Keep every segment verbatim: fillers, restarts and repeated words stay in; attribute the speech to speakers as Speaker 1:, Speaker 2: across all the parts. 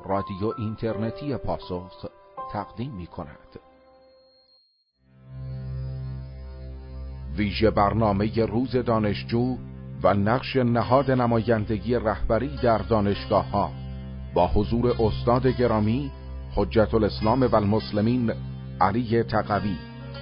Speaker 1: رادیو اینترنتی پاسخ تقدیم می کند. ویژه برنامه روز دانشجو و نقش نهاد نمایندگی رهبری در دانشگاه‌ها با حضور استاد گرامی حجت الاسلام و المسلمین علی تقوی.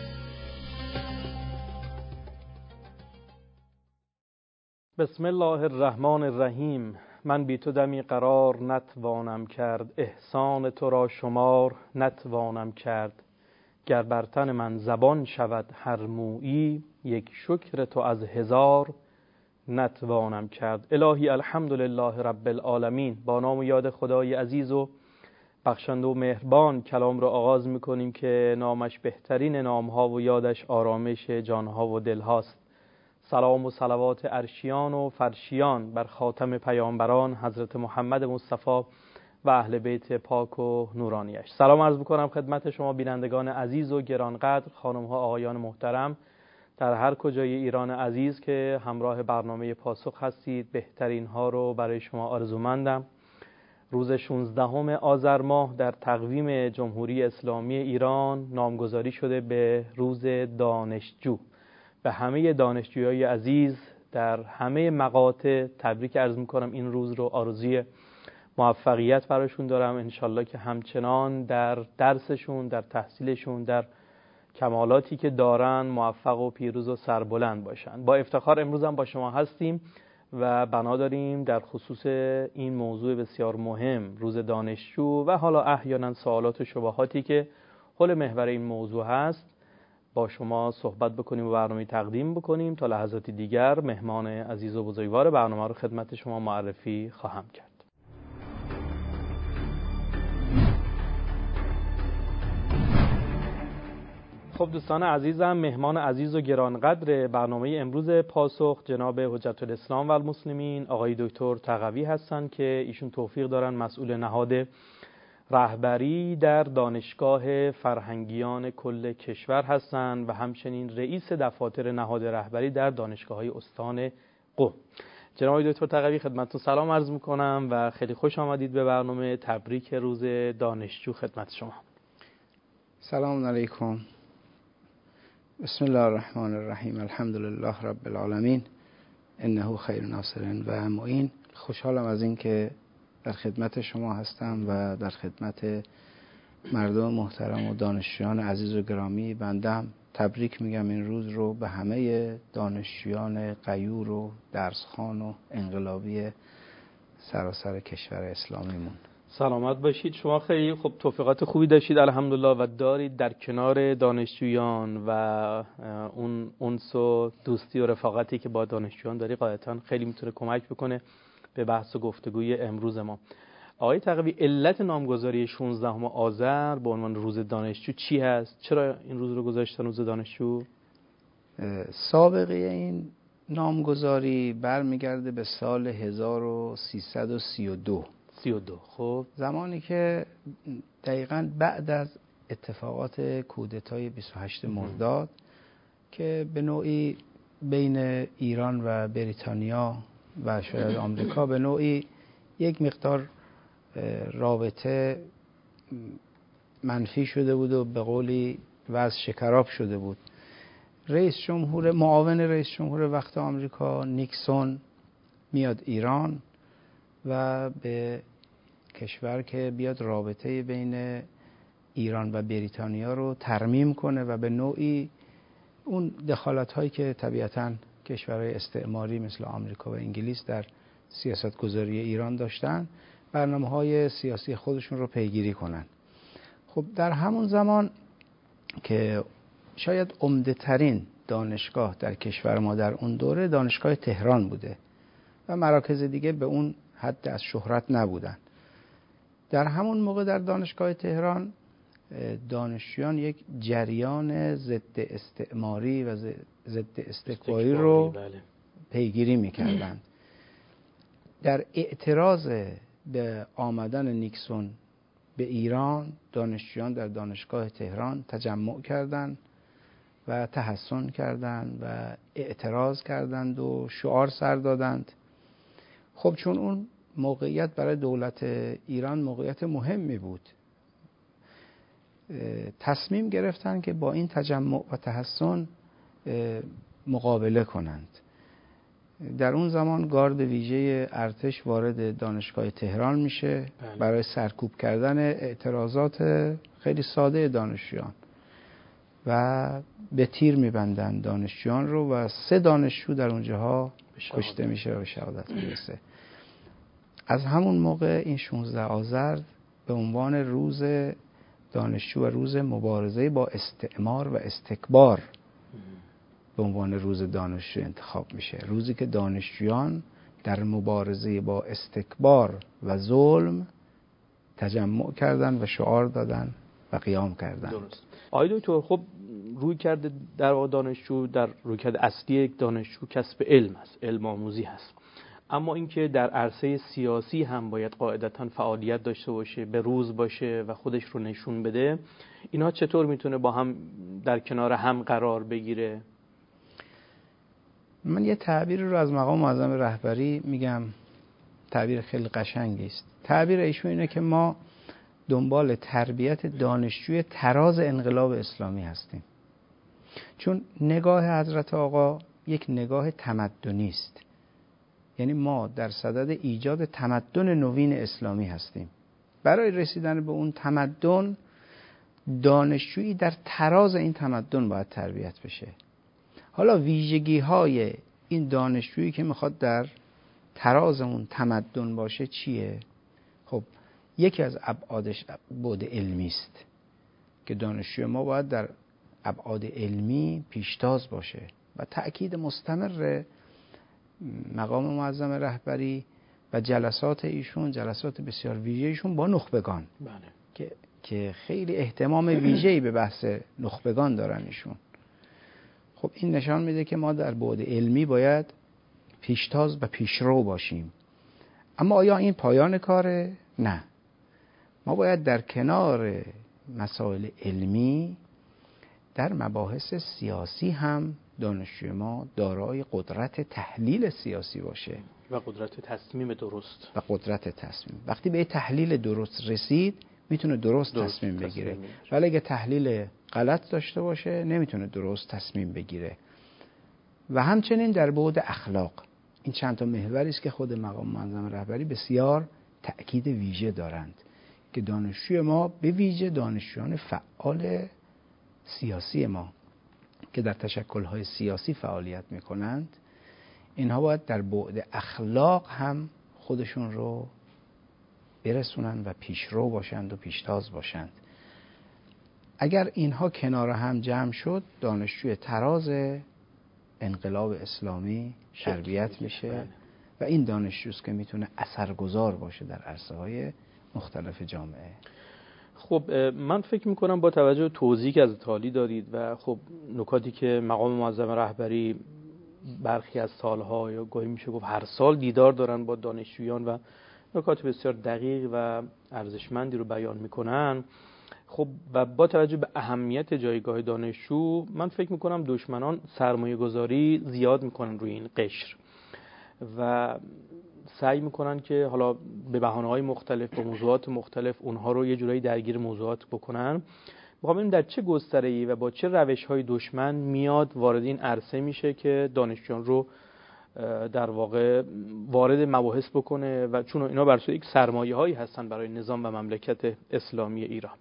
Speaker 2: بسم الله الرحمن الرحیم. من بی تو دمی قرار نتوانم کرد، احسان تو را شمار نتوانم کرد. گر بر تن من زبان شود هر مویی، یک شکر تو از هزار نتوانم کرد. الهی الحمدلله رب العالمین. با نام و یاد خدای عزیز و بخشنده و مهربان کلام را آغاز میکنیم که نامش بهترین نامها و یادش آرامش جانها و دلهاست. سلام و صلوات عرشیان و فرشیان بر خاتم پیامبران حضرت محمد مصطفی و اهل بیت پاک و نورانیش. سلام عرض میکنم خدمت شما بینندگان عزیز و گرانقدر، خانم ها آقایان محترم در هر کجای ایران عزیز که همراه برنامه پاسخ هستید. بهترین ها رو برای شما آرزومندم. روز شانزدهم آذر ماه در تقویم جمهوری اسلامی ایران نامگذاری شده به روز دانشجو. به همه دانشجویای عزیز در همه مقاطع تبریک عرض میکنم. این روز رو آرزوی موفقیت براشون دارم. انشالله که همچنان در درسشون، در تحصیلشون، در کمالاتی که دارن موفق و پیروز و سربلند باشن. با افتخار امروز هم با شما هستیم و بنا داریم در خصوص این موضوع بسیار مهم، روز دانشجو، و حالا احیانا سوالات و شبهاتی که حول محور این موضوع هست با شما صحبت بکنیم و برنامه تقدیم بکنیم. تا لحظاتی دیگر مهمان عزیز و بزرگوار برنامه رو خدمت شما معرفی خواهم کرد. خب دوستان عزیزم، مهمان عزیز و گرانقدر برنامه امروز پاسخ جناب حجت الاسلام و المسلمین آقای دکتر تقوی هستند که ایشون توفیق دارن مسئول نهاد رهبری در دانشگاه فرهنگیان کل کشور هستند و همچنین رئیس دفاتر نهاد رهبری در دانشگاه‌های استان قم. جناب دکتر تقوی خدمتتون سلام عرض می‌کنم و خیلی خوش آمدید به برنامه. تبریک روز دانشجو خدمت شما.
Speaker 3: سلام علیکم. بسم الله الرحمن الرحیم. الحمدلله رب العالمین انه خیر ناصر و معین. خوشحالم از این که در خدمت شما هستم و در خدمت مردم محترم و دانشجویان عزیز و گرامی. بندم تبریک میگم این روز رو به همه دانشجویان غیور و درسخوان و انقلابی سراسر کشور اسلامیمون.
Speaker 2: سلامت باشید. شما خیلی خب توفیقات خوبی داشتید الحمدلله و دارید در کنار دانشجویان و اون انس و دوستی و رفاقتی که با دانشجویان داری قاعدتاً خیلی میتونه کمک بکنه به بحث و گفتگوی امروز ما. آقای تقوی، علت نامگذاری شانزدهم آذر به عنوان روز دانشجو چی هست؟ چرا این روز رو گذاشتن روز دانشجو؟
Speaker 3: سابقه این نامگذاری برمیگرده به سال هزار و سیصد و سی و دو.
Speaker 2: سی و دو. خب
Speaker 3: زمانی که دقیقاً بعد از اتفاقات کودتای بیست و هشتم مرداد که به نوعی بین ایران و بریتانیا و شاید آمریکا به نوعی یک مقدار رابطه منفی شده بود و به قولی وضع شکراب شده بود. رئیس جمهور معاون رئیس جمهور وقت آمریکا نیکسون میاد ایران و به کشور که بیاد رابطه بین ایران و بریتانیا رو ترمیم کنه و به نوعی اون دخالت هایی که طبیعتاً کشورهای استعماری مثل آمریکا و انگلیس در سیاست گذاری ایران داشتن، برنامه های سیاسی خودشون رو پیگیری کنن. خب در همون زمان که شاید عمده ترین دانشگاه در کشور ما در اون دوره دانشگاه تهران بوده و مراکز دیگه به اون حد از شهرت نبودن. در همون موقع در دانشگاه تهران دانشجویان یک جریان ضد استعماری و ضد استکباری رو پیگیری میکردند. در اعتراض به آمدن نیکسون به ایران، دانشجویان در دانشگاه تهران تجمع کردند و تحصن کردند و اعتراض کردند و شعار سر دادند. خب چون اون موقعیت برای دولت ایران موقعیت مهمی بود. تصمیم گرفتن که با این تجمع و تحسن مقابله کنند. در اون زمان گارد ویژه ارتش وارد دانشگاه تهران میشه برای سرکوب کردن اعتراضات خیلی ساده دانشجویان و به تیر میبندن دانشجویان رو و سه دانشجو در اونجاها کشته میشه و به شهادت میرسه. از همون موقع این شانزده آذر به عنوان روز دانشجو و روز مبارزه با استعمار و استکبار به عنوان روز دانشجو انتخاب میشه. روزی که دانشجویان در مبارزه با استکبار و ظلم تجمع کردن و شعار دادن و قیام کردن.
Speaker 2: درست. آقای دکتر، خب روی کرده در واقع دانشجو در روی کرده اصلی یک دانشجو کسب علم است، علم آموزی هست. اما اینکه در عرصه سیاسی هم باید قاعدتاً فعالیت داشته باشه، به روز باشه و خودش رو نشون بده، اینا چطور میتونه با هم در کنار هم قرار بگیره؟
Speaker 3: من یه تعبیر رو از مقام معظم رهبری میگم، تعبیر خیلی قشنگی است. تعبیر ایشون اینه که ما دنبال تربیت دانشجوی تراز انقلاب اسلامی هستیم. چون نگاه حضرت آقا یک نگاه تمدنی است. یعنی ما در صدد ایجاد تمدن نوین اسلامی هستیم. برای رسیدن به اون تمدن دانشجویی در تراز این تمدن باید تربیت بشه. حالا ویژگی های این دانشجویی که میخواد در تراز اون تمدن باشه چیه؟ خب یکی از ابعادش بعد علمی است که دانشجوی ما باید در ابعاد علمی پیشتاز باشه و تأکید مستمر مقام معظم رهبری و جلسات ایشون، جلسات بسیار ویژه ایشون با نخبگان،
Speaker 2: بله.
Speaker 3: که که خیلی اهتمام ویژه‌ای به بحث نخبگان دارن ایشون. خب این نشان میده که ما در بعد علمی باید پیشتاز و پیشرو باشیم. اما آیا این پایان کاره؟ نه. ما باید در کنار مسائل علمی در مباحث سیاسی هم دانشجوی ما دارای قدرت تحلیل سیاسی باشه
Speaker 2: و قدرت تصمیم درست
Speaker 3: و قدرت تصمیم. وقتی به تحلیل درست رسید میتونه درست, درست تصمیم بگیره، تصمیم ولی اگه تحلیل غلط داشته باشه نمیتونه درست تصمیم بگیره. و همچنین در بعد اخلاق این چند تا محوری است که خود مقام معظم رهبری بسیار تأکید ویژه دارند که دانشجوی ما به ویژه دانشجویان فعال سیاسی ما که در تشکل‌های سیاسی فعالیت می‌کنند، اینها باید در بعد اخلاق هم خودشون رو برسونن و پیشرو باشند و پیشتاز باشند. اگر اینها کنار هم جمع شد دانشجوی تراز انقلاب اسلامی تربیت میشه و این دانشجوست که میتونه اثرگذار باشه در عرصه‌های مختلف جامعه.
Speaker 2: خب من فکر میکنم با توجه به توضیحی که از تالی دارید و خب نکاتی که مقام معظم رهبری برخی از سالها یا گاهی میشه گفت هر سال دیدار دارن با دانشجویان و نکات بسیار دقیق و ارزشمندی رو بیان میکنن، خب و با توجه به اهمیت جایگاه دانشجو من فکر میکنم دشمنان سرمایه گذاری زیاد میکنن روی این قشر و سعی میکنن که حالا به بهانه‌های مختلف با موضوعات مختلف اونها رو یه جورایی درگیر موضوعات بکنن. میخوام ببینیم در چه گستره‌ای و با چه روش‌های دشمن میاد وارد این عرصه میشه که دانشجویان رو در واقع وارد مباحث بکنه و چون اینا بر اساس یک سرمایه‌هایی هستن برای نظام و مملکت اسلامی ایران.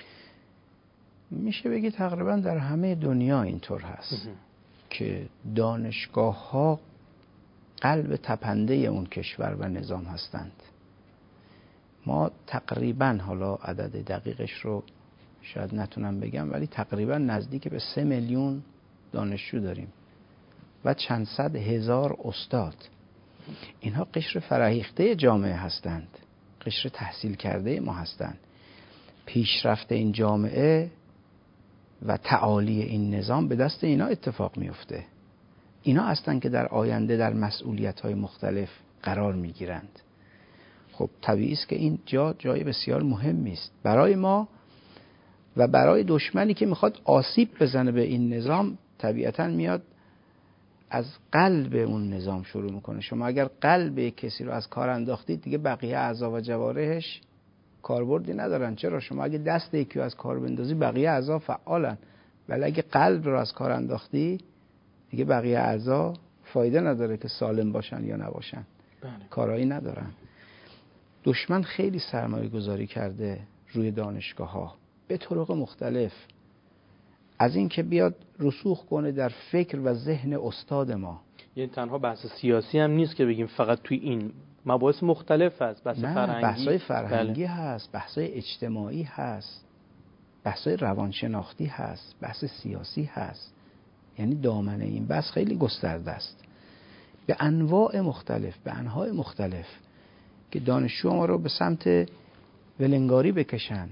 Speaker 3: میشه بگی تقریبا در همه دنیا اینطور هست که دانشگاه‌ها قلب تپنده اون کشور و نظام هستند. ما تقریبا، حالا عدد دقیقش رو شاید نتونم بگم، ولی تقریبا نزدیک به سه میلیون دانشجو داریم و چند صد هزار استاد. اینها قشر فرهیخته جامعه هستند، قشر تحصیل کرده ما هستند. پیشرفت این جامعه و تعالی این نظام به دست اینا اتفاق میفته. اینا هستن که در آینده در مسئولیت‌های مختلف قرار می‌گیرند. خب طبیعی است که این جا جای بسیار مهمی است برای ما و برای دشمنی که میخواد آسیب بزنه به این نظام. طبیعتاً میاد از قلب اون نظام شروع میکنه. شما اگر قلب کسی رو از کار انداختید دیگه بقیه اعضا و جوارحش کاربردی ندارن. چرا؟ شما اگه دست یکی رو از کار بندازی بقیه اعضا فعالن، ولی اگه قلب رو از کار انداختی دیگه بقیه اعضا فایده نداره که سالم باشن یا نباشن. بله. کارایی ندارن. دشمن خیلی سرمایه گذاری کرده روی دانشگاه ها به طرق مختلف، از این که بیاد رسوخ کنه در فکر و ذهن استاد ما.
Speaker 2: یعنی تنها بحث سیاسی هم نیست که بگیم فقط توی این مباحث مختلف هست، بحث
Speaker 3: نه،
Speaker 2: فرهنگی،
Speaker 3: بحثای فرهنگی
Speaker 2: بله.
Speaker 3: هست، بحثای اجتماعی هست، بحثای روانشناختی هست، بحث سیاسی هست. یعنی دامنه این بحث خیلی گسترده است به انواع مختلف، به انواع مختلف که دانشجو ما رو به سمت ولنگاری بکشن،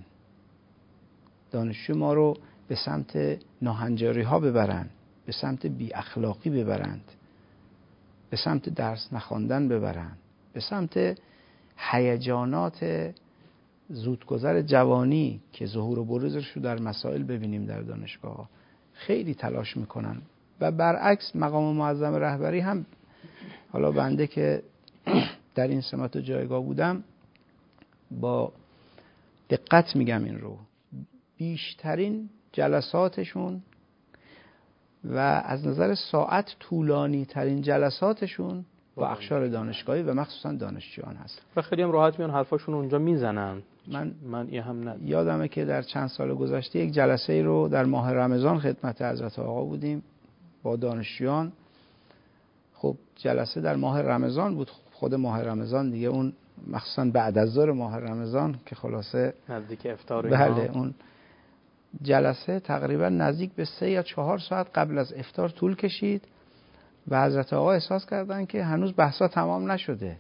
Speaker 3: دانشجو ما رو به سمت ناهنجاری ها ببرن، به سمت بی اخلاقی ببرند، به سمت درس نخواندن ببرند، به سمت هیجانات زودگذر جوانی که ظهور و بروزش رو در مسائل ببینیم در دانشگاه ها. خیلی تلاش میکنن و برعکس مقام معظم رهبری هم، حالا بنده که در این سمت و جایگاه بودم با دقت میگم این رو، بیشترین جلساتشون و از نظر ساعت طولانی ترین جلساتشون با اقشار دانشگاهی و مخصوصا دانشجویان هست
Speaker 2: و خیلی هم راحت میان حرفاشون اونجا میزنن.
Speaker 3: من
Speaker 2: من یه هم ندارم.
Speaker 3: یادمه که در چند سال گذشته یک جلسه ای رو در ماه رمضان خدمت حضرت آقا بودیم با دانشجویان. خب جلسه در ماه رمضان بود، خود ماه رمضان دیگه اون مخصوصا بعد از ظهر ماه رمضان که خلاصه
Speaker 2: نزدیک افطار،
Speaker 3: بله، اون جلسه تقریبا نزدیک به سه یا چهار ساعت قبل از افطار طول کشید و حضرت آقا احساس کردن که هنوز بحثا تمام نشده.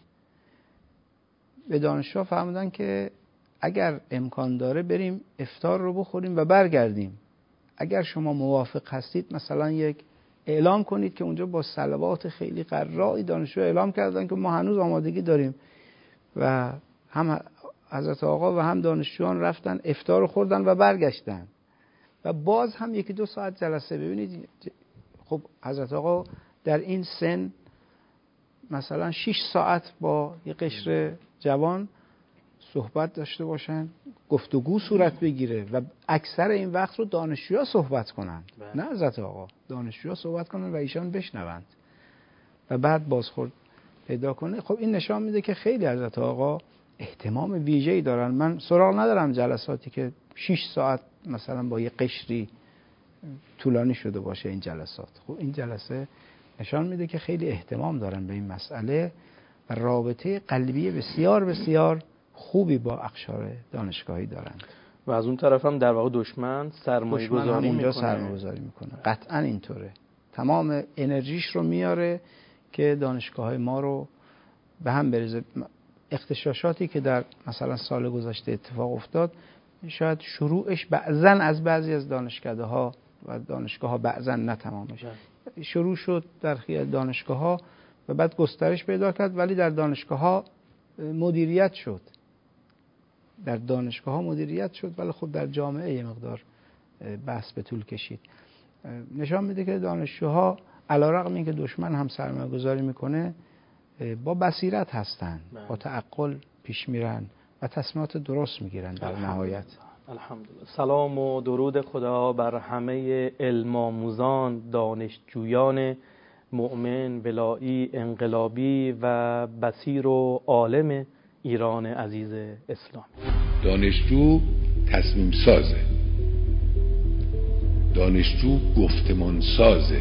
Speaker 3: به دانشجو فرمودن که اگر امکان داره بریم افطار رو بخوریم و برگردیم. اگر شما موافق هستید مثلا یک اعلام کنید که اونجا با صلوات خیلی قرایی دانشجو اعلام کردن که ما هنوز آمادگی داریم و هم حضرت آقا و هم دانشجویان رفتن افطار رو خوردن و برگشتن و باز هم یکی دو ساعت جلسه. ببینید خب حضرت آقا در این سن مثلا شش ساعت با یه قشر جوان صحبت داشته باشن، گفتگو صورت بگیره و اکثر این وقت رو دانشجوها صحبت کنن، نه حضرت آقا، دانشجوها صحبت کنن و ایشان بشنوند و بعد بازخورد پیدا کنه. خب این نشان میده که خیلی حضرت آقا اهتمام ویژه‌ای دارن. من سراغ ندارم جلساتی که شش ساعت مثلا با یه قشری طولانی شده باشه این جلسات. خب این جلسه نشان میده که خیلی اهتمام دارن به این مسئله و رابطه قلبی بسیار بسیار خوبی با اقشار دانشگاهی دارند.
Speaker 2: و از اون طرف هم در واقع دشمن سرمایه
Speaker 3: دشمن
Speaker 2: گذاری
Speaker 3: هم اونجا
Speaker 2: میکنه.
Speaker 3: سرمایه گذاری میکنه. قطعا اینطوره. تمام انرژیش رو میاره که دانشگاه ما رو به هم بریزه. اختشاشاتی که در مثلا سال گذشته اتفاق افتاد شاید شروعش بعضاً از بعضی از دانشکده ها و دانشگاه ها بعضاً نه تمامش شروع شد در خیلی دانشگاه ها و بعد گسترش پیدا کرد، ولی در دانشگاه ها مدیریت شد در دانشگاه ها مدیریت شد ولی خب در جامعه یه مقدار بحث به طول کشید. نشان میده که دانشجوها علیرغم اینکه دشمن هم سرمایه گذاری میکنه با بصیرت هستن، با تعقل پیش میرن و تصمیمات درست میگیرن در نهایت.
Speaker 2: الحمدلله. سلام و درود خدا بر همه علم آموزان، دانشجویان مؤمن، ولایی، انقلابی و بصیر و عالم ایران عزیز اسلامی.
Speaker 4: دانشجو تصمیم سازه، دانشجو گفتمان سازه.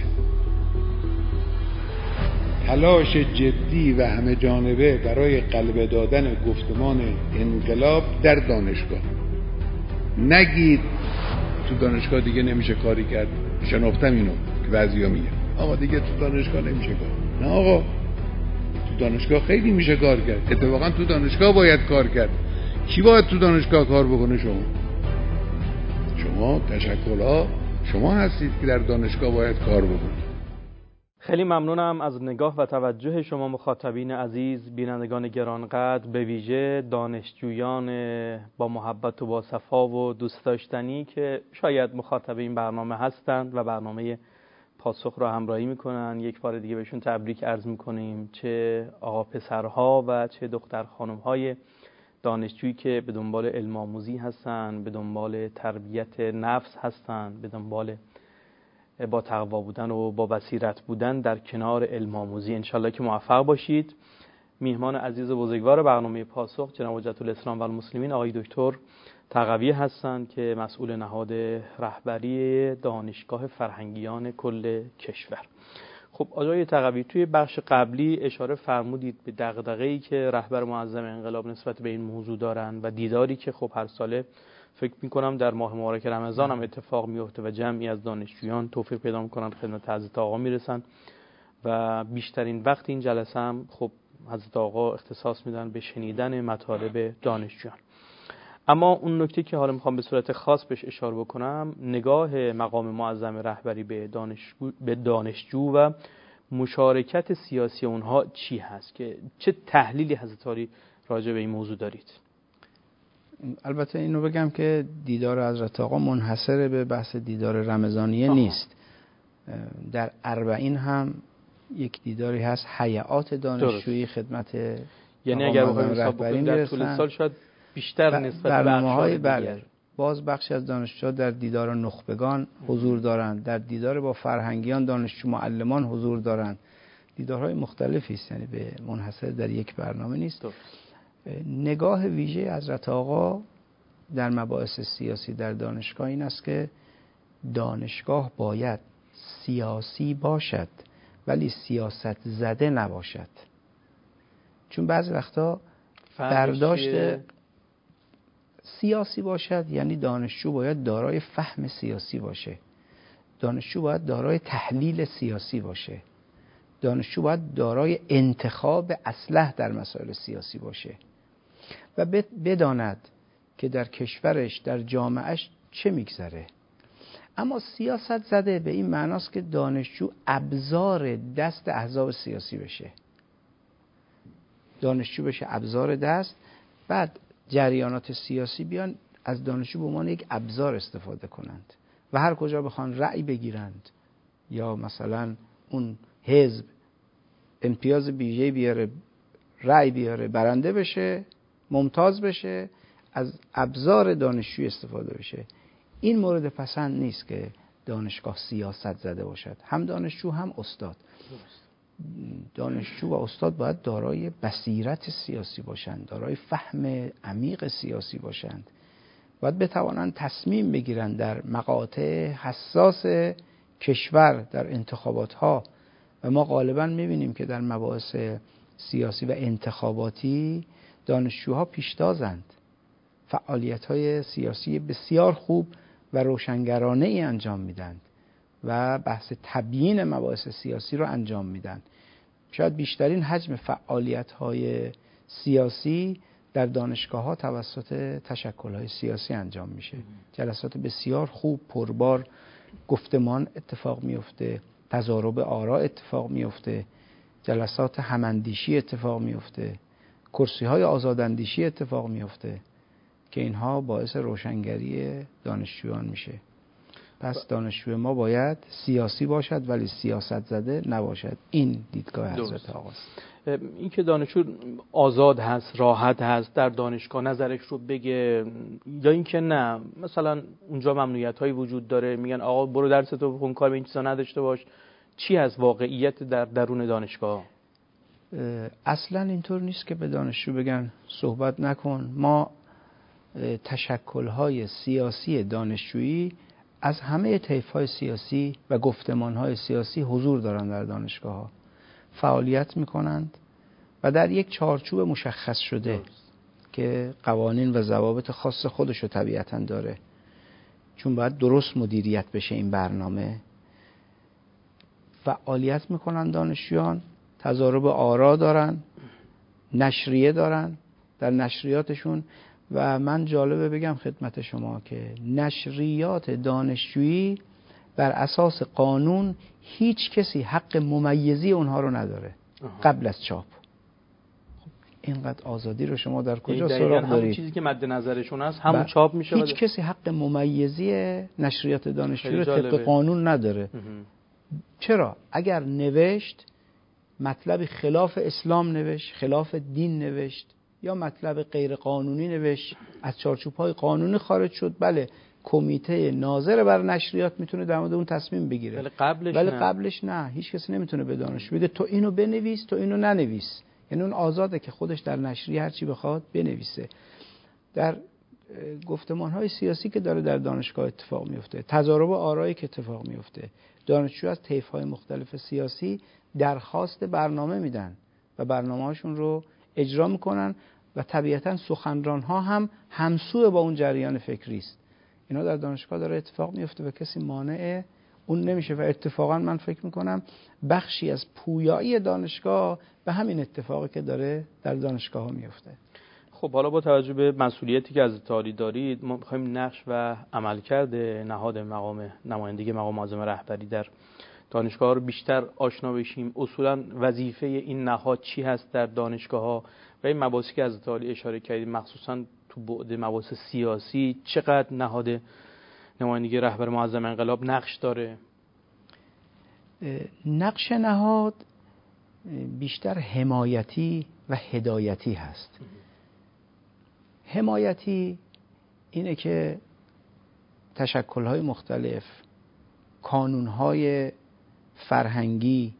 Speaker 4: تلاش جدی و همه جانبه برای قلب دادن گفتمان انقلاب در دانشگاه. نگید تو دانشگاه دیگه نمیشه کاری کرد. شنفتم اینو که بعضیا میگن آقا دیگه تو دانشگاه نمیشه کار. نه آقا، تو دانشگاه خیلی میشه کار کرد. اتفاقا تو دانشگاه باید کار کرد. کی باید تو دانشگاه کار بکنه؟ شما شما تشکل‌ها شما هستید که در دانشگاه باید کار بکنید.
Speaker 2: خیلی ممنونم از نگاه و توجه شما مخاطبین عزیز، بینندگان گرانقدر، به ویژه دانشجویان با محبت و با صفا و دوست داشتنی که شاید مخاطب این برنامه هستند و برنامه پاسخ رو همراهی میکنن. یک بار دیگه بهشون تبریک عرض میکنیم، چه آقا پسرها و چه دختر خانمهای دانشجویی که به دنبال علم آموزی هستن، به دنبال تربیت نفس هستن، به دنبال با تقوا بودن و با بصیرت بودن در کنار علم آموزی. انشالله که موفق باشید. میهمان عزیز و بزرگوار برنامه پاسخ جناب حجت الاسلام و المسلمین آقای دکتر تقوی هستند که مسئول نهاد رهبری دانشگاه فرهنگیان کل کشور. خب آقای تقوی، توی بخش قبلی اشاره فرمودید به دغدغه‌ای که رهبر معظم انقلاب نسبت به این موضوع دارن و دیداری که خب هر ساله فکر می‌کنم در ماه مبارک رمضان هم اتفاق میفته و جمعی از دانشجویان توفیق پیدا می‌کنن خدمت حضرت آقا میرسن و بیشترین وقت این جلسه هم خب حضرت آقا اختصاص میدن به شنیدن مطالب دانشجویان. اما اون نکته که حالا میخوام به صورت خاص بهش اشاره بکنم، نگاه مقام معظم رهبری به دانشجو به دانشجو و مشارکت سیاسی اونها چی هست، که چه تحلیلی حضرت عالی راجع به این موضوع دارید؟
Speaker 3: البته اینو بگم که دیدار حضرت آقا منحصر به بحث دیدار رمضانیه آه. نیست. در اربعین هم یک دیداری هست، حیات دانشجویی خدمت،
Speaker 2: یعنی اگر بخوایم حساب بکنیم در طول سال شاید بیشتر نسبت به
Speaker 3: برنامه‌های بله. باز بخشی از دانشجوها در دیدار نخبگان حضور دارند، در دیدار با فرهنگیان دانشجو معلمان حضور دارند. دیدارهای مختلفی است، یعنی به منحصر در یک برنامه نیست. درست. نگاه ویژه حضرت آقا در مباحث سیاسی در دانشگاه این است که دانشگاه باید سیاسی باشد ولی سیاست زده نباشد. چون بعضی وقتا برداشت سیاسی باشد یعنی دانشجو باید دارای فهم سیاسی باشه، دانشجو باید دارای تحلیل سیاسی باشه، دانشجو باید دارای انتخاب اصلح در مسائل سیاسی باشه و بداند که در کشورش در جامعهش چه میگذره. اما سیاست زده به این معناست که دانشجو ابزار دست احزاب سیاسی بشه، دانشجو بشه ابزار دست، بعد جریانات سیاسی بیان از دانشجو به عنوان یک ابزار استفاده کنند و هر کجا بخوان رأی بگیرند یا مثلا اون حزب امتیاز ویژه‌ای بیاره، رأی بیاره، برنده بشه، ممتاز بشه، از ابزار دانشجویی استفاده بشه. این مورد پسند نیست که دانشگاه سیاست زده باشد. هم دانشجو هم استاد. دانشجو و استاد باید دارای بصیرت سیاسی باشند، دارای فهم عمیق سیاسی باشند، باید بتوانند تصمیم بگیرند در مقاطع حساس کشور، در انتخابات ها. و ما غالبا میبینیم که در مباحث سیاسی و انتخاباتی دانشجوها پیشتازند، فعالیت های سیاسی بسیار خوب و روشنگرانه ای انجام میدن و بحث تبیین مباحث سیاسی رو انجام میدن. شاید بیشترین حجم فعالیت های سیاسی در دانشگاه ها توسط تشکل های سیاسی انجام میشه. جلسات بسیار خوب، پربار، گفتمان اتفاق میفته، تضارب آرا اتفاق میفته، جلسات هماندیشی اتفاق میفته، کرسی های آزاداندیشی اتفاق میفته که اینها باعث روشنگری دانشجویان میشه. پس دانشجوی ما باید سیاسی باشد ولی سیاست زده نباشد. این دیدگاه حضرت آقاست.
Speaker 2: این که دانشجو آزاد هست، راحت هست در دانشگاه نظرش رو بگه، یا این که نه مثلا اونجا ممنوعیت هایی وجود داره، میگن آقا برو درستو بخون، کار به این چیزا نداشته باش. چی هست واقعیت در درون دانشگاه؟
Speaker 3: اصلا اینطور نیست که به دانشجو بگن صحبت نکن. ما تشکل‌های سیاسی دانشجویی از همه طیف‌های سیاسی و گفتمان‌های سیاسی حضور دارند در دانشگاه‌ها، فعالیت می‌کنند و در یک چارچوب مشخص شده که قوانین و ضوابط خاص خودش رو طبیعتاً داره، چون باید درست مدیریت بشه این برنامه. فعالیت می‌کنند دانشجویان، تضارب آرا دارن، نشریه دارن، در نشریاتشون. و من جالبه بگم خدمت شما که نشریات دانشجویی بر اساس قانون هیچ کسی حق ممیزی اونها رو نداره قبل از چاپ. خب اینقدر آزادی رو شما در کجا سراغ دارید؟
Speaker 2: همون چیزی که مد نظرشون هست همون چاپ میشه.
Speaker 3: هیچ کسی حق ممیزی نشریات دانشجویی رو طبق قانون نداره. چرا؟ اگر نوشت مطلب خلاف اسلام نوشت، خلاف دین نوشت، یا مطلب غیر قانونی نوشت، از چارچوب‌های قانونی خارج شد، بله کمیته ناظر بر نشریات میتونه در مورد اون تصمیم بگیره.
Speaker 2: ولی قبلش
Speaker 3: ولی
Speaker 2: نه.
Speaker 3: قبلش نه، هیچ کسی نمیتونه به دانشجو بگه تو اینو بنویس، تو اینو ننویس. یعنی اون آزاده که خودش در نشریه هر چی بخواد بنویسه. در گفتمان‌های سیاسی که داره در دانشگاه اتفاق میفته، تضارب آرایی که اتفاق میفته، دانشجو از طیف‌های مختلف سیاسی درخواست برنامه میدن و برنامه‌هاشون رو اجرا میکنن و طبیعتاً سخنران‌ها هم همسو با اون جریان فکری است. اینا در دانشگاه داره اتفاق میفته و کسی مانع اون نمیشه و اتفاقاً من فکر میکنم بخشی از پویایی دانشگاه به همین اتفاقی که داره در دانشگاه ها میفته.
Speaker 2: خب حالا با توجه به مسئولیتی که از اتحادیه دارید، ما می‌خوایم نقش و عملکرد نهاد مقام نمایندگی مقام معظم رهبری در دانشگاه رو بیشتر آشنا بشیم. اصولاً وظیفه این نهاد چی هست در دانشگاه‌ها و این مباحثی که از اتحادیه اشاره کردید، مخصوصاً تو بعد مباحث سیاسی چقدر نهاد نمایندگی رهبر معظم انقلاب نقش داره؟
Speaker 3: نقش نهاد بیشتر حمایتی و هدایتی هست. حمایتی اینه که تشکل‌های مختلف، کانون‌های فرهنگی،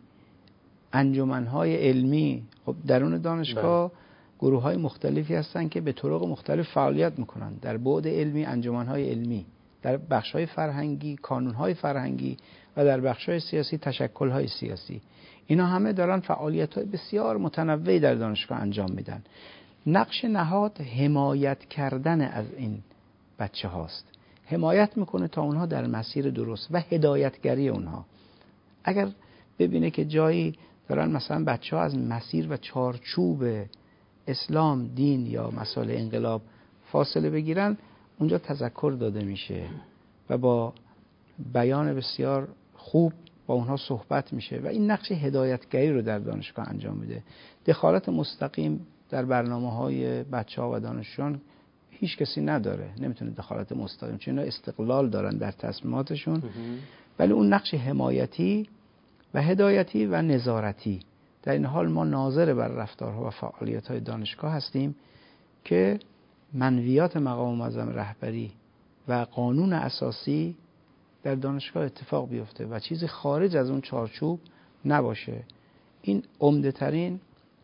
Speaker 3: انجمن‌های علمی، خب درون دانشگاه گروه‌های مختلفی هستن که به طرق مختلف فعالیت میکنن. در بعد علمی انجمن‌های علمی، در بخش‌های فرهنگی کانون‌های فرهنگی و در بخش‌های سیاسی تشکل‌های سیاسی. اینا همه دارن فعالیت‌های بسیار متنوعی در دانشگاه انجام میدن. نقش نهاد حمایت کردن از این بچه هاست. حمایت میکنه تا اونها در مسیر درست و هدایتگری اونها. اگر ببینه که جایی دارن مثلا بچه ها از مسیر و چارچوب اسلام، دین یا مسائل انقلاب فاصله بگیرن، اونجا تذکر داده میشه و با بیان بسیار خوب با اونها صحبت میشه و این نقش هدایتگری رو در دانشگاه انجام میده. دخالت مستقیم در برنامه‌های بچه‌ها و دانشجویان هیچ کسی نداره، نمیتونه دخالت مستقیم، چون اینا استقلال دارن در تصمیماتشون. ولی اون نقش حمایتی و هدایتی و نظارتی، در این حال ما ناظر بر رفتارها و فعالیت‌های دانشگاه هستیم که منویات مقام معظم رهبری و قانون اساسی در دانشگاه اتفاق بیفته و چیزی خارج از اون چارچوب نباشه. این عمده ترین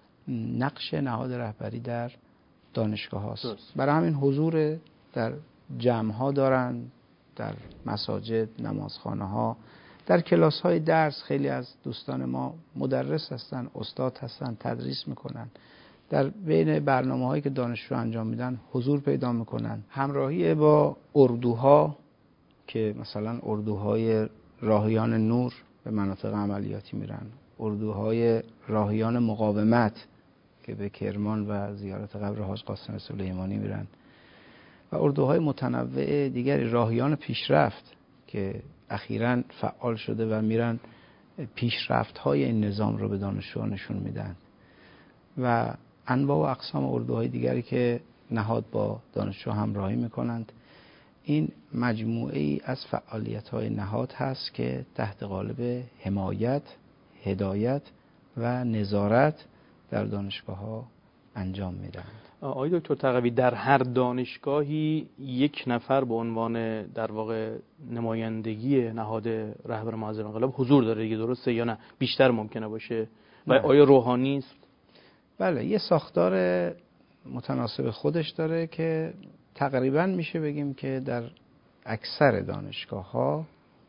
Speaker 3: نقش نهاد رهبری در دانشگاه هاست. برای همین حضور در جمع ها دارن، در مساجد، نمازخانه ها، در کلاس های درس. خیلی از دوستان ما مدرس هستن، استاد هستن، تدریس میکنن. در بین برنامه هایی که دانشجو انجام میدن حضور پیدا میکنن. همراهی با اردوها که مثلا اردوهای راهیان نور به مناطق عملیاتی میرن، اردوهای راهیان مقاومت که به کرمان و زیارت قبر حاج قاسم سلیمانی میرن و اردوهای متنوع دیگری، راهیان پیشرفت که اخیراً فعال شده و میرن پیشرفت‌های این نظام رو به دانشجویان نشون میدن و انواع و اقسام اردوهای دیگری که نهاد با دانشجو همراهی میکنند. این مجموعه‌ای از فعالیت‌های نهاد هست که تحت قالب حمایت، هدایت و نظارت در دانشگاه‌ها انجام میدن.
Speaker 2: آقای دکتر تقوی، در هر دانشگاهی یک نفر به عنوان در واقع نمایندگی نهاد رهبر معظم انقلاب حضور داره دیگه، درسته یا نه؟ بیشتر ممکنه باشه و
Speaker 3: نه.
Speaker 2: آیا روحانی است؟
Speaker 3: بله، یه ساختار متناسب خودش داره که تقریبا میشه بگیم که در اکثر دانشگاه‌ها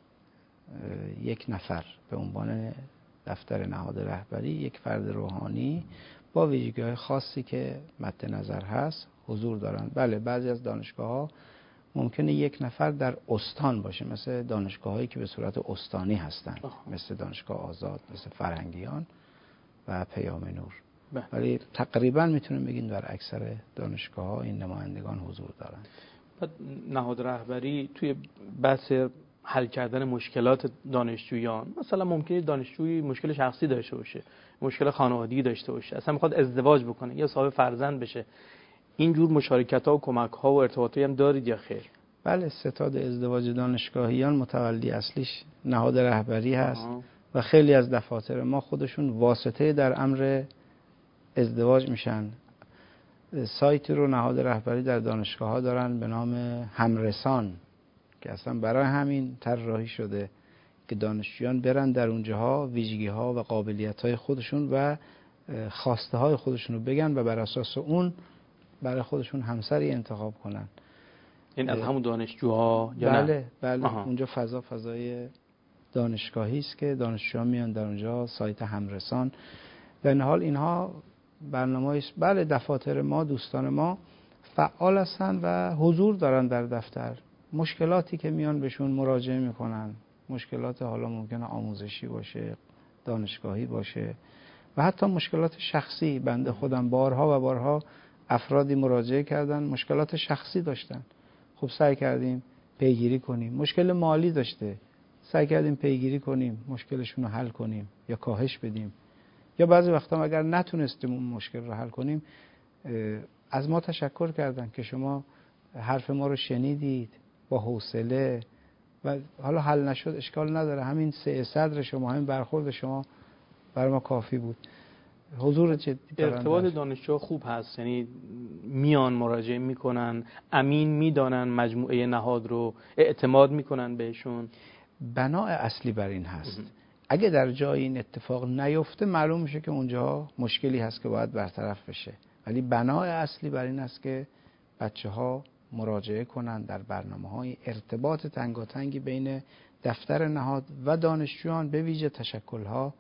Speaker 3: یک نفر به عنوان دفتر نهاد رهبری، یک فرد روحانی با ویژگی‌های خاصی که مد نظر هست حضور دارن. بله، بعضی از دانشگاه‌ها ممکنه یک نفر در استان باشه، مثل دانشگاه‌هایی که به صورت استانی هستن، مثل دانشگاه آزاد، مثل فرهنگیان و پیام نور. بله. ولی تقریبا میتونیم بگیم در اکثر دانشگاه‌ها این نمایندگان حضور دارن.
Speaker 2: بعد نهاد رهبری توی بحث حل کردن مشکلات دانشجویان، مثلا ممکنه دانشجویی مشکل شخصی داشته باشه، مشکل خانوادگی داشته باشه، اصلا میخواد ازدواج بکنه یا صاحب فرزند بشه، این جور مشارکت‌ها و کمک‌ها و ارتباطی هم دارید یا خیر؟
Speaker 3: بله، ستاد ازدواج دانشگاهیان متولی اصلیش نهاد رهبری هست آه. و خیلی از دفاتر ما خودشون واسطه در امر ازدواج میشن. سایتی رو نهاد رهبری در دانشگاه ها دارن به نام همرسان که اصلا برای همین طراحی شده که دانشجویان برن در اونجاها ویژگی ها و قابلیت های خودشون و خواسته های خودشون رو بگن و بر اساس اون برای خودشون همسری انتخاب کنن.
Speaker 2: این از همون دانشجوها یا
Speaker 3: بله
Speaker 2: نه؟
Speaker 3: بله
Speaker 2: آها.
Speaker 3: اونجا فضا فضای دانشگاهی است که دانشجوها میان در اونجا، سایت همرسان. در این حال اینها برنامه‌ای بله دفاتر ما، دوستان ما فعال هستن و حضور دارن در دفتر. مشکلاتی که میان بهشون مراجعه میکنن، مشکلات حالا ممکنه آموزشی باشه، دانشگاهی باشه و حتی مشکلات شخصی. بنده خودم بارها و بارها افرادی مراجعه کردن مشکلات شخصی داشتن، خب سعی کردیم پیگیری کنیم. مشکل مالی داشته، سعی کردیم پیگیری کنیم، مشکلشون رو حل کنیم یا کاهش بدیم. یا بعضی وقتا اگر نتونستیم اون مشکل رو حل کنیم از ما تشکر کردن که شما حرف ما رو شنیدید با حوصله و حالا حل نشد اشکال نداره، همین سه صدر شما، همین برخورد شما برای ما کافی بود. حضور جدی
Speaker 2: ارتباط دانشجو خوب هست، یعنی میان مراجعه میکنن، امین میدانن مجموعه نهاد رو، اعتماد میکنن بهشون.
Speaker 3: بناء اصلی بر این هست. اگه در جای این اتفاق نیفته معلوم میشه که اونجا مشکلی هست که باید برطرف بشه، ولی بناء اصلی بر این است که بچه ها مراجعه کنن در برنامه‌های ارتباط تنگاتنگی بین دفتر نهاد و دانشجویان به ویژه تشکل‌ها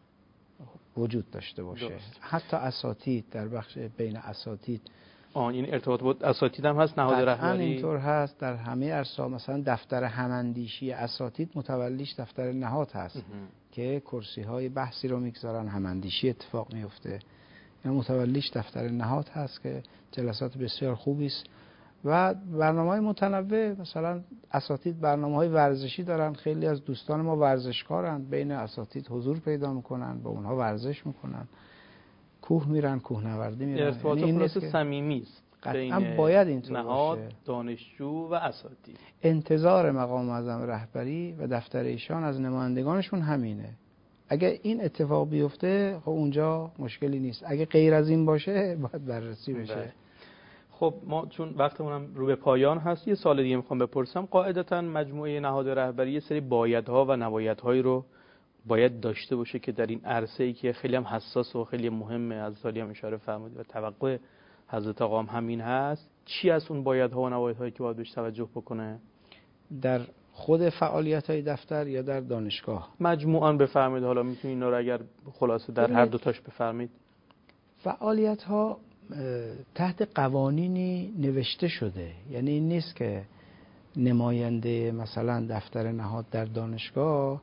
Speaker 3: وجود داشته باشه. درست. حتی اساتید در بخش بین اساتید
Speaker 2: آن این ارتباط بود اساتید هم هست، نهاد رهبری
Speaker 3: اینطور هست در همه ارسا. مثلا دفتر هماندیشی اساتید متولیش دفتر نهاد هست اه. که کرسی های بحثی رو میگذارن، هماندیشی اتفاق میفته. این متولیش دفتر نهاد هست که جلسات بسیار خوبی است و برنامه‌های متنوع. مثلا اساتید برنامه‌های ورزشی دارن، خیلی از دوستان ما ورزشکارن، بین اساتید حضور پیدا میکنن، با اونها ورزش میکنن، کوه میرن، کوهنوردی میرن.
Speaker 2: ارتباط
Speaker 3: یعنی
Speaker 2: خلاص صمیمی است
Speaker 3: بین باید اینطور
Speaker 2: نهاد،
Speaker 3: باشه.
Speaker 2: دانشجو و اساتید.
Speaker 3: انتظار مقام معظم رهبری و دفتر ایشان از نمایندگانشون همینه. اگه این اتفاق بیفته خب اونجا مشکلی نیست، اگه غیر از این باشه باید بررسی بشه.
Speaker 2: بله. خب ما چون وقتمونم رو به پایان هست یه سوال دیگه میخوام بپرسم. قاعدتاً مجموعه نهاد رهبری یه سری بایدها و نبایدهایی رو باید داشته باشه که در این عرصه‌ای که خیلی هم حساس و خیلی مهمه، از سالی هم اشاره فرمودید و توقع حضرت آقا هم همین هست. چی از اون بایدها و نبایدهایی که باید بهش توجه بکنه؟
Speaker 3: در خود فعالیت‌های دفتر یا در دانشگاه؟
Speaker 2: مجموعاً بفرمایید، حالا میتونید اینا رو اگر خلاصه در هر دو تاش بفرمایید.
Speaker 3: فعالیت‌ها تحت قوانینی نوشته شده، یعنی این نیست که نماینده مثلا دفتر نهاد در دانشگاه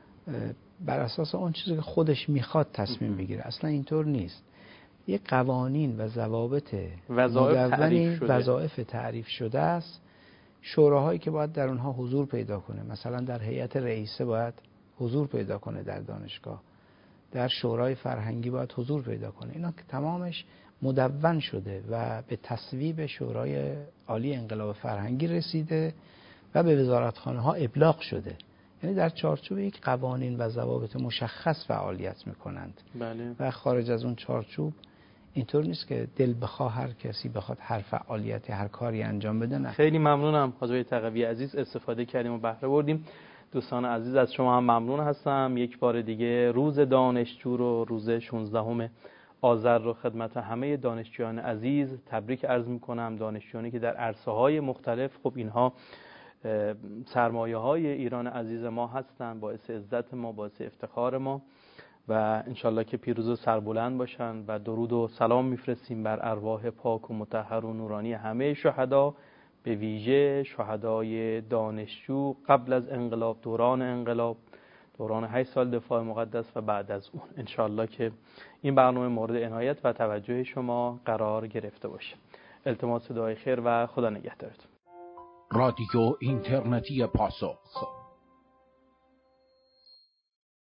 Speaker 3: بر اساس اون چیزی که خودش میخواد تصمیم بگیره. اصلا اینطور نیست. یه قوانین و ضوابط مدونی، وظایف تعریف شده است. شوراهایی که باید در اونها حضور پیدا کنه، مثلا در هیئت رئیسه باید حضور پیدا کنه در دانشگاه، در شورای فرهنگی باید حضور پیدا کنه. اینا که تمامش مدون شده و به تصویب شورای عالی انقلاب فرهنگی رسیده و به وزارتخانه ها ابلاغ شده. یعنی در چارچوب یک قوانین و ضوابط مشخص فعالیت میکنند.
Speaker 2: بله.
Speaker 3: و خارج از اون چارچوب اینطور نیست که دل بخواه هر کسی بخواد هر فعالیتی هر کاری انجام بده. نه.
Speaker 2: خیلی ممنونم حاجی تقوی عزیز، استفاده کردیم و بهره بردیم. دوستان عزیز از شما هم ممنون هستم. یک بار دیگه روز دانشجو رو، روز شانزدهم آذر رو خدمت همه دانشجویان عزیز تبریک عرض میکنم. دانشجویانی که در عرصه‌های مختلف، خب اینها سرمایه‌های ایران عزیز ما هستن، باعث عزت ما، باعث افتخار ما و انشالله که پیروز و سربلند باشن و درود و سلام میفرستیم بر ارواح پاک و مطهر و نورانی همه شهدا، به ویژه شهدای دانشجو قبل از انقلاب، دوران انقلاب، دوران هشت سال دفاع مقدس و بعد از اون. انشالله که این برنامه مورد عنایت و توجه شما قرار گرفته باشه. التماس دعای خیر و خدا نگهدارتون.
Speaker 1: رادیو اینترنتی پاسخ